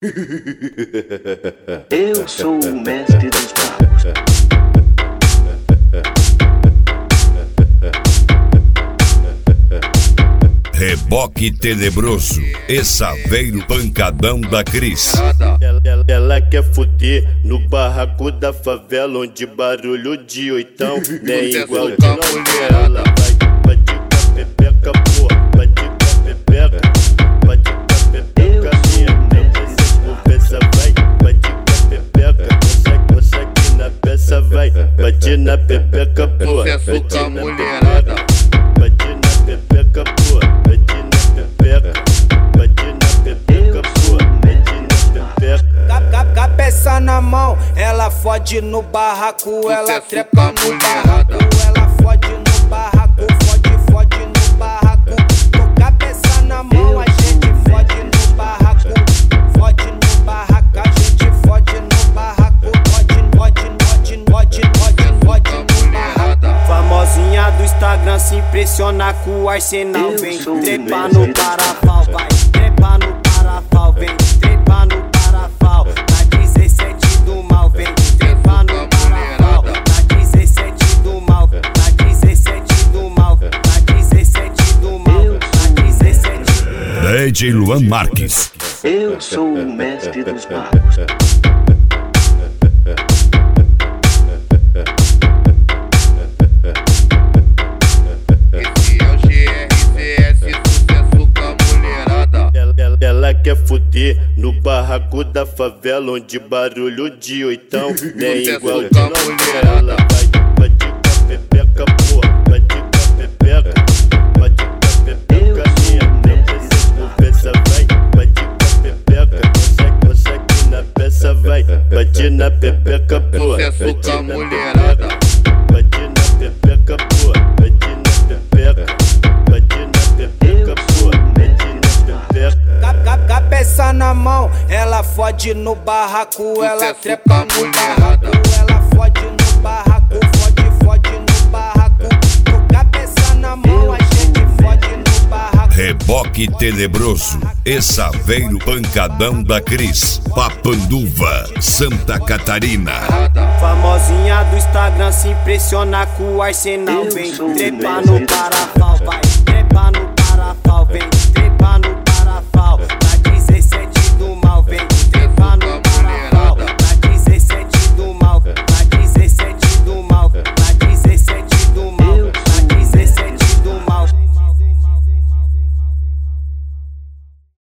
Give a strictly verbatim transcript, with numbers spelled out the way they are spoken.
Eu sou o mestre dos magos. Reboque tenebroso e Saveiro pancadão da Cris. Ela, ela, ela quer fuder no barraco da favela, onde barulho de oitão nem igual de novela. Ela vai, vai de pepeca, porra, vai de pepeca, vai de pepeca, minha mente conversa, vai, vai de pepeca, consegue, consegue na peça, vai, vai de na pepeca, porra, vai de na mulherada, vai de na pepeca, porra. Cabeça na mão, ela fode no barraco, ela trepa no barraco, ela fode no barraco, fode, fode no barraco. Com cabeça na mão, a gente fode no barraco, fode no barraco, a gente fode no barraco, fode, fode, fode, fode, fode, fode no barraco. Famosinha do Instagram se impressiona com o arsenal, vem trepa no parafal, vai trepa no parafal, vem trepa no parafal. D J Luan Marques. Eu sou o mestre dos magos. Esse é o G R C S, sucesso com a mulherada. Ela, ela, ela quer fuder no barraco da favela, onde barulho de oitão nem igual de novela. Ela vai, vai de pepeca, porra, vai de pepeca, vai de pepeca, minha mente conversa, vai, vai de pepeca, consegue, consegue na peça, vai, vai de na pepeca, porra, vai de na mulherada, vai de na pepeca, porra, vai de na pepeca, vai de na pepeca, porra, vai de na pepeca. Cabeça na mão, ela fode no barraco, ela trepa no barraco, ela fode no barraco, fode, fode no barraco. Com cabeça na mão, a gente fode no barraco. Reboque tenebroso e Saveiro pancadão da Cris. Papanduva, Santa Catarina. Famosinha do Instagram se impressiona com o arsenal, vem trepa no parafal, vai